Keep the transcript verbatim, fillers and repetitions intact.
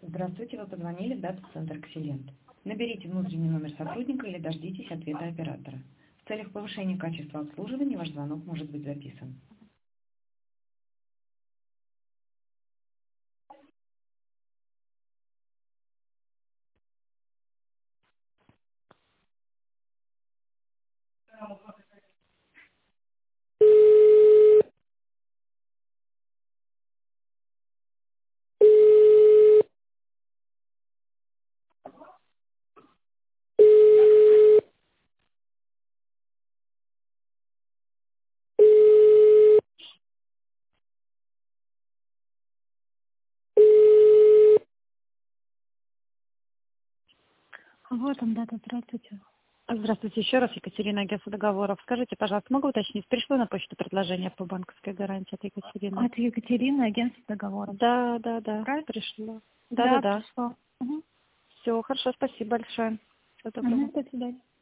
Здравствуйте, вы позвонили в дата-центр «Ксилент». Наберите внутренний номер сотрудника или дождитесь ответа оператора. В целях повышения качества обслуживания ваш звонок может быть записан. Вот он, дата, здравствуйте. Здравствуйте еще раз, Екатерина, агентство договоров. Скажите, пожалуйста, могу уточнить, пришло на почту предложение по банковской гарантии от Екатерины? От Екатерины, агентство договоров. Да, да, да, Правильно? пришло. Да, Да, да, да. пришло. Угу. Все, хорошо, спасибо большое. Всего доброго. Угу, до свидания.